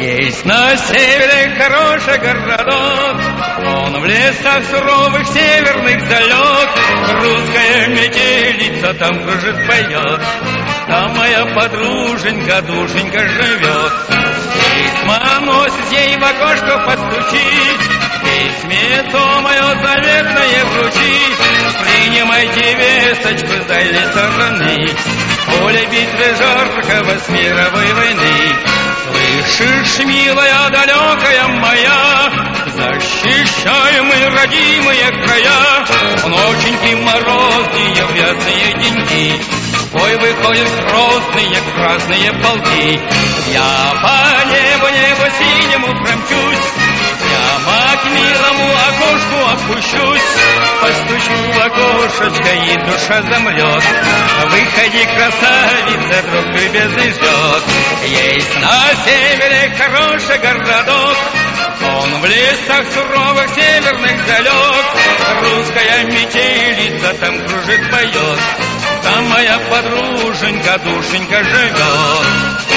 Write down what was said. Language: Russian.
Есть на севере хороший городок, он в лесах суровых северных залег. Русская метелица там кружит, поет, там моя подруженька, душенька живет. Письма носит ей в окошко постучить, письме то мое заветное вручить. Принимайте весточку с дальней стороны, поле битвы жаркого с мировой войны. Слышишь, милая, далекая моя, защищаем мы родимые края. В ноченьки морозные, в ясные деньги в бой выходят грозные красные полки. Я по небу синему промчусь, прямо к милому окошку опущусь. Постучу в окошечко, и душа замрет. Выходи, красавица, друг любезный ждет. Есть на севере хороший городок, он в лесах суровых северных залег. Русская метелица там кружит, поет, там моя подруженька, душенька живет.